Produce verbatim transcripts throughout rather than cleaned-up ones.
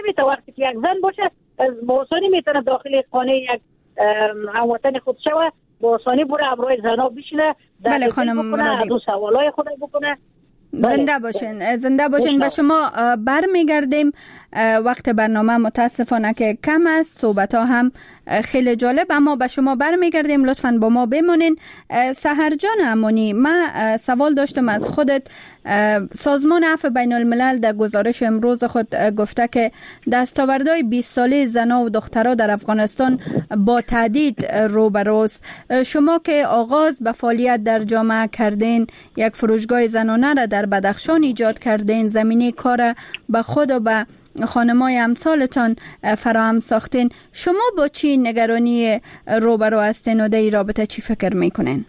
نمیتونه وقتی که یک زن باشه با آسانی میتونه داخل خانه یک هموطن خود شوه، با آسانی بره امروی زنا بشینه. بله خانم مرادی، دو سوالای خود بکنه. زنده باشین، زنده باشین. به شما برمیگردیم. وقت برنامه متاسفانه که کم است، صحبت ها هم خیلی جالب، اما به شما برمیگردیم. لطفاً با ما بمونین. سحر جان امانی، من سوال داشتم از خودت. سازمان عفو بین الملل در گزارش امروز خود گفته که دستاوردهای بیست ساله زنان و دخترها در افغانستان با تهدید روبروست. شما که آغاز به فعالیت در جامعه کردین، یک فروشگاه زنانه را در بدخشان ایجاد کردین، زمینه کار به خود و به خانمای امثالتان فراهم ساختین، شما با چی نگرانی روبرو هستین و در این رابطه چی فکر میکنین؟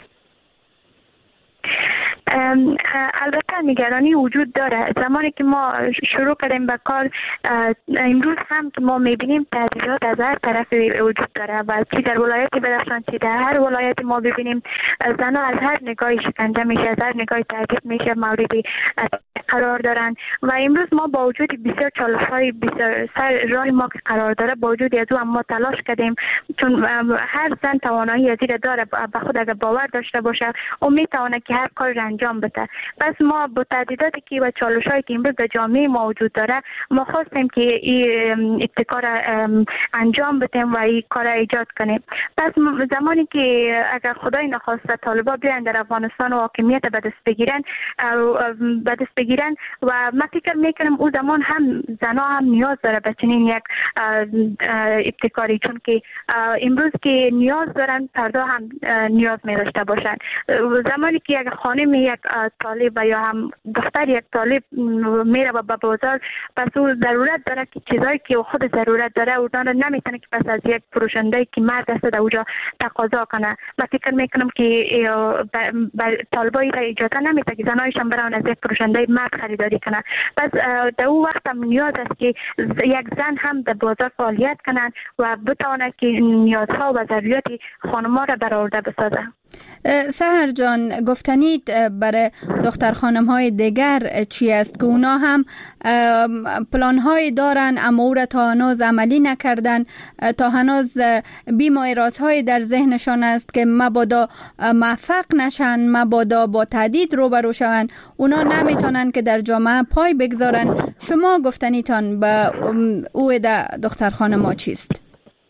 البته نگرانی وجود داره. زمانی که ما شروع کردیم به کار، امروز هم که ما میبینیم تهدیدات از هر طرف وجود داره و چی در ولایت بدخشان چی در هر ولایت ما ببینیم زنها از هر نگاهی شکنجه میشه، از هر نگاهی تهدید میشه، موردی قرار دارن. و امروز ما با وجود بسیار چالش‌های بسیار سر راه ما که قرار داره، با وجود از او ما تلاش کردیم، چون هر زن توانایی از این داره به خود اگر باور داشته باشه و میتونه که هر کار انجام بده. پس ما با تهدیداتی که و چالش‌هایی که امروز در جامعه ما وجود داره، ما خواستیم که این ابتکار انجام بدیم و این کار ایجاد کنیم. پس زمانی که اگر خدای نخواسته طالبان بیان در افغانستان و حاکمیت به دست بگیرن به دست بگیرن و من فکر میکنم او زمان هم زنا هم نیاز داره به چنین یک ابتکاری، چون که امروز که نیاز دارن پردا هم نیاز می داشته باشن. زمانی که یک خانم یک طالب و یا هم دختر یک طالب میره به بازار، پس او ضرورت داره که چیزایی که خود ضرورت داره اونا رو نمیتونه که پس از یک فروشنده که مرد است در اونجا تقاضا کنه. من فکر میکنم که طالبای را اجازه نمیده که زنایشان برن از یک فروشنده مرد خریداری کنه. پس در اون وقت هم نیاز است که یک زن هم در بازار فعالیت کنن و بتونه که نیازها و ضروریات خانم‌ها را برآورده بسازه. سحر جان، گفتنید برای دختر خانم های دیگر چی است که اونا هم پلان های دارن اما او را تا هنوز عملی نکردن، تا هنوز بیم و اراز های در ذهنشان است که مبادا موفق نشن، مبادا با تهدید روبرو شون، اونا نمیتونن که در جامعه پای بگذارن. شما گفتنیتان به او دختر خانم ها چیست؟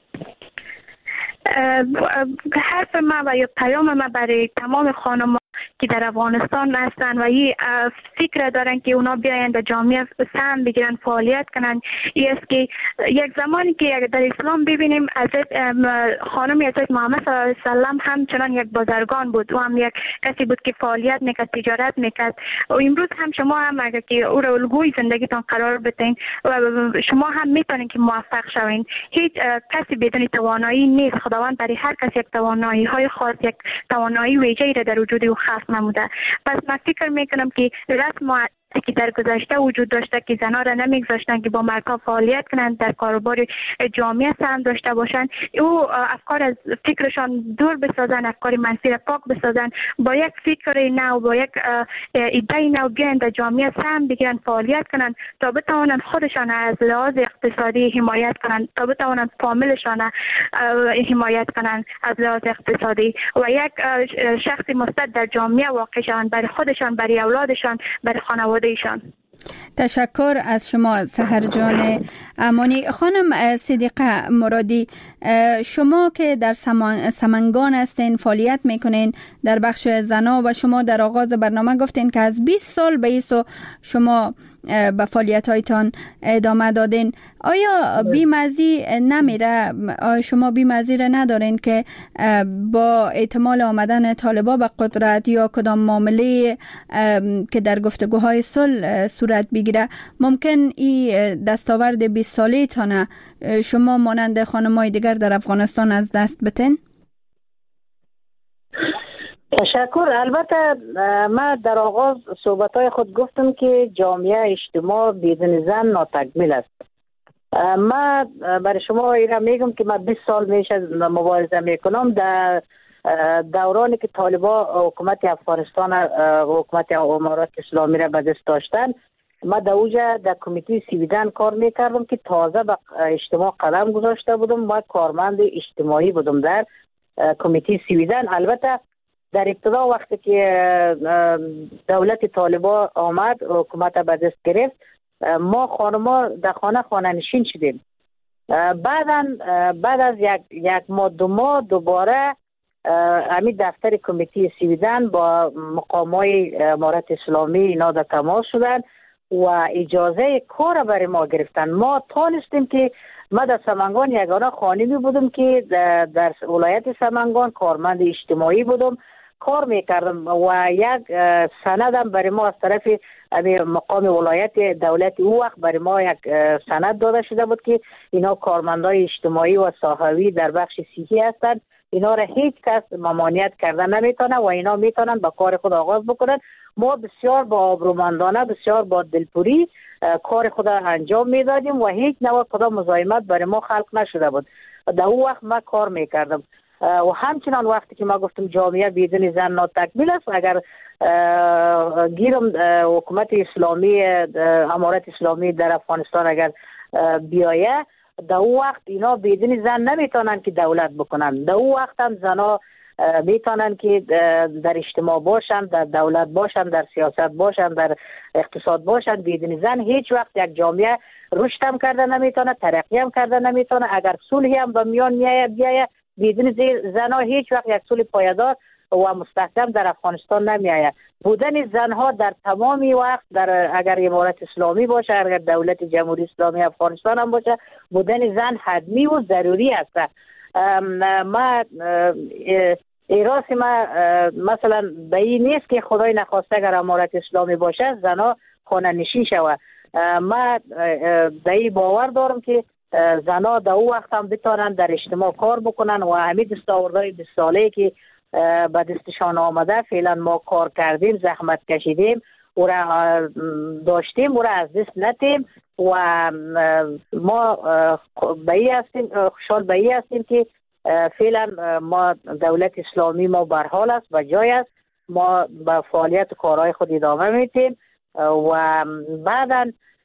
حرف ما و یا پیام ما برای تمام خانم‌ها که در افغانستان هستن و این فکر دارن که اونا بیاین در جامعه سهم بگیرن، فعالیت کنن، این است که یک زمانی که در اسلام ببینیم حضرت خانم حضرت محمد صلی الله علیه و سلم همچنان یک بازرگان بود، او هم یک کسی بود که فعالیت میکرد، تجارت میکرد. و امروز هم شما هم اگر که او را الگوی زندگیتان قرار بدین و شما هم میتونین که موفق شوین. هیچ کسی بدون توانایی نیست. خداوند برای هر کسی یک توانایی های خاص، یک توانایی ویژه‌ای را در وجود او خاص نموده. پس من فکر میکنم که رسم که در گذشته وجود داشته که زنها را نمیگذاشتن که با مردها فعالیت کنند، در کاروبار جامعه سهم داشته باشند، او افکار از فکرشان دور بسازن، افکار منفی را پاک بسازن، با یک فکر نو، با یک ایده نو بیان در جامعه سهم بگیرن، فعالیت کنند تا بتوانند خودشان از لحاظ اقتصادی حمایت کنند، تا بتوانند فامیلشان حمایت کنند از لحاظ اقتصادی و یک شخص مثبت در جامعه واقع شوند، برای خودشان، برای اولادشان، برای خانواده ایشان. تشکر از شما سحر جان امانی. خانم صدیقه مرادی، شما که در سمنگان هستین، فعالیت میکنین در بخش زنا و شما در آغاز برنامه گفتین که از بیست سال به ایسو شما به فعالیت هایتان ادامه دادین. آیا بیمزی نمیره؟ آیا شما بیمزی را ندارین که با احتمال آمدن طالبا به قدرت یا کدام معامله که در گفتگوهای صلح صورت بگیره ممکن این دستاورد بیست ساله تانه شما مانند خانمای دیگر در افغانستان از دست بتین؟ تشکر. البته من در آغاز صحبت‌های خود گفتم که جامعه اجتماع بدون زن ناتکمیل است. من برای شما ایران میگم که من بیست سال میشه مبارزه میکنم. در دورانی که طالبان حکومت افغانستان و حکومت امارات اسلامی را به دست داشتن، ما در اوجا در کمیته سیویدن کار میکردم که تازه به اجتماع قدم گذاشته بودم و کارمند اجتماعی بودم در کمیته سیویدن. البته در ابتدا وقتی که دولت طالبان آمد حکومت به دست گرفت، ما خانما در خانه خانه نشین شدیم. بعدا بعد از یک یک ماه دو ماه دوباره امی دفتر کمیته سیویدن با مقامای امارت اسلامی اینا در تماس شدن و اجازه کار برای ما گرفتن. ما تانستیم که ما در سمنگان یگانه خانمی بودم که در ولایت سمنگان کارمند اجتماعی بودم، کار میکردم و یک سندم برای ما از طرف مقام ولایت دولت او وقت برای ما یک سند داده شده بود که اینا کارمندای اجتماعی و صحوی در بخش صحی هستند، اینا را هیچ کس ممانعت کردن نمیتونه و اینا میتونن با کار خود آغاز بکنن. ما بسیار با آبرومندانه، بسیار با دلپوری کار خود انجام میدادیم و هیچ نوع کدام مزاحمت برای ما خلق نشده بود. در اون وقت ما کار میکردم و همچنان وقتی که ما گفتم جامعه بدون زن ناتکمیل است، اگر گیرم حکومت اسلامی امارت اسلامی در افغانستان اگر بیایه، در اون وقت اینا بدون زن نمیتونن که دولت بکنن. در اون وقت هم زنا میتونن که در اجتماع باشن، در دولت باشن، در سیاست باشن، در اقتصاد باشن. بدون زن هیچ وقت یک جامعه رشد هم کرده نمیتونه، ترقی هم کرده نمیتونه. اگر صلحی هم به میان میایه بیایه، بدون زنها هیچ وقت یک صلح پایدار و مستحکم در افغانستان نمیایه. بودن زنها در تمامی وقت، در اگر امارت اسلامی باشه، اگر دولت جمهوری اسلامی افغانستان هم باشه، بودن زن حتمی و ضروری است. ما ایراسی ما مثلا به این نیست که خدای نخواسته اگر امارت اسلامی باشه زنها خانه نشین شود. ما به این باور دارم که زنها در او وقت هم بتانند در اجتماع کار بکنن و همین دستاوردهای بیست ساله که به دستشان آمده فعلا ما کار کردیم، زحمت کشیدیم او را داشتیم، او را از دست ندیم و ما به این هستیم، خوشحال به این هستیم که فعلا ما دولت اسلامی ما برحال است و جای است، ما به فعالیت کارهای خود ادامه میدیم و بعدا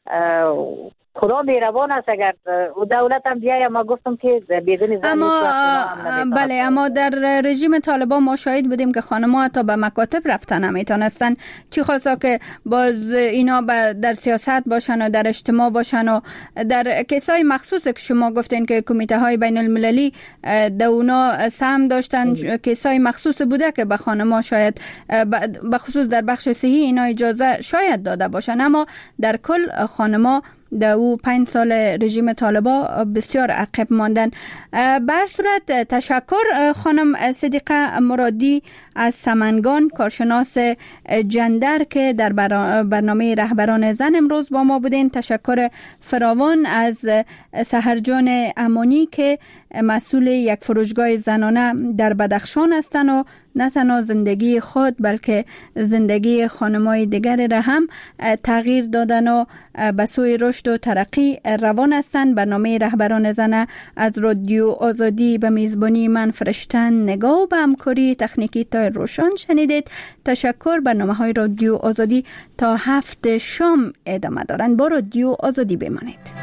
خدا مهربان است اگر دولت هم بیاید. ما گفتم که بدون زن اما بله، اما در رژیم طالبان ما شاهد بودیم که خانم‌ها حتی به مکاتب رفتن نمیتونستن، چی خواستا که باز اینا در سیاست باشن و در اجتماع باشن و در کیسای مخصوصی که شما گفتین که کمیته های بین المللی در اونا سهم داشتن، کیسای مخصوص بوده که به خانم‌ها شاید به خصوص در بخش صحی اینا اجازه شاید داده باشن، اما در کل خانم‌ها در او پنج سال رژیم طالبا بسیار عقب ماندن. بر صورت تشکر خانم صدیقه مرادی از سمنگان، کارشناس جندر که در برنامه رهبران زن امروز با ما بودین. تشکر فراوان از سحرجان امانی که مسئول یک فروشگاه زنانه در بدخشان هستند و نه تنها زندگی خود بلکه زندگی خانم‌های دیگر را هم تغییر دادن و به سوی رشد و ترقی روان هستند. برنامه رهبران زن از رادیو آزادی به میزبانی من فرشتن نگاه و به همکاری تکنیکی تا روشن شنیدید. تشکر. برنامه‌های رادیو آزادی تا هفت شام ادامه دارند. با رادیو آزادی بمانید.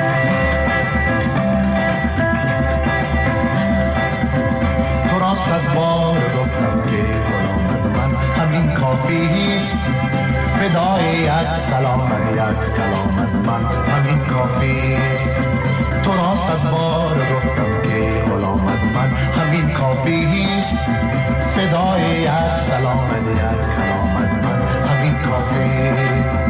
صد بار گفتم که غلام من همین کافیست، فدای یک سلام یک کلام من همین کافیست. تو را صد بار گفتم که غلام من همین کافیست، فدای یک سلام یک کلام من همین کافیست.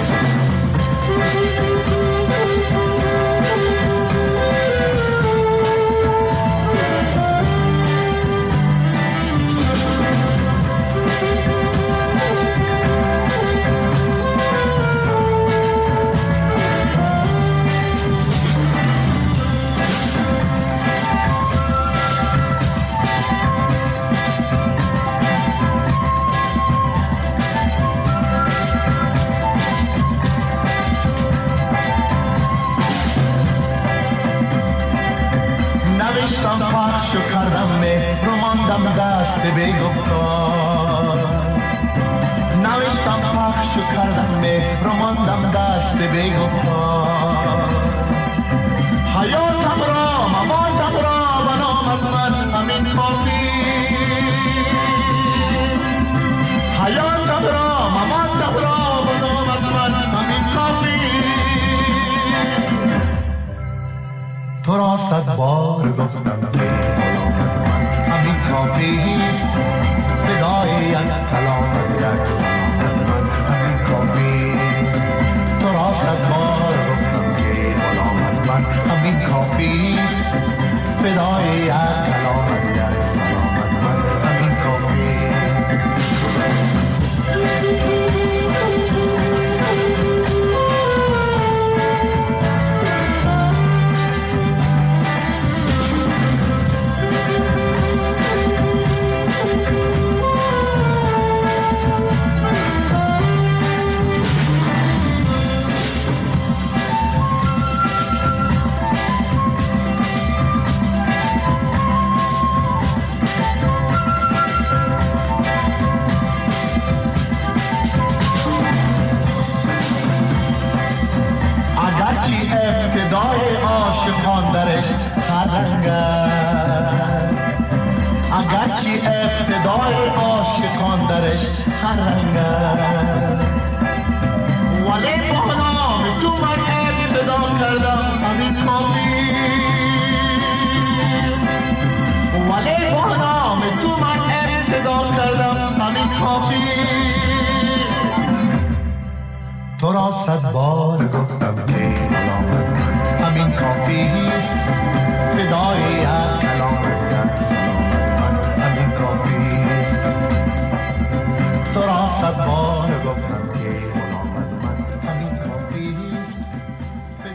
نوشتم پخش و کردم مهر و ماندم دست بی گفتار، نوشتم پخش و کردم مهر و ماندم دست بی‌گفتار. حیاتم را مماتم را بنامد من همین کافی. حیاتم را مماتم را بنامد من همین کافی. تو را صد بار گفتم که غلامت من همین کافیست. فدای یک کلامت یک سلامت من همین کافیست. تو را صد بار گفتم که غلامت من همین کافیست. فدای یک کلامت یک سلامت من همین کافیست. ابتدای عاشقان درش هر رنگ است. اگرچه ابتدای عاشقان درش هر رنگ است، ولی با نام تو من ابتدا کردم همین کافیست. ولی با نام تو من ابتدا کردم همین کافیست. تو را صد بار گفتم که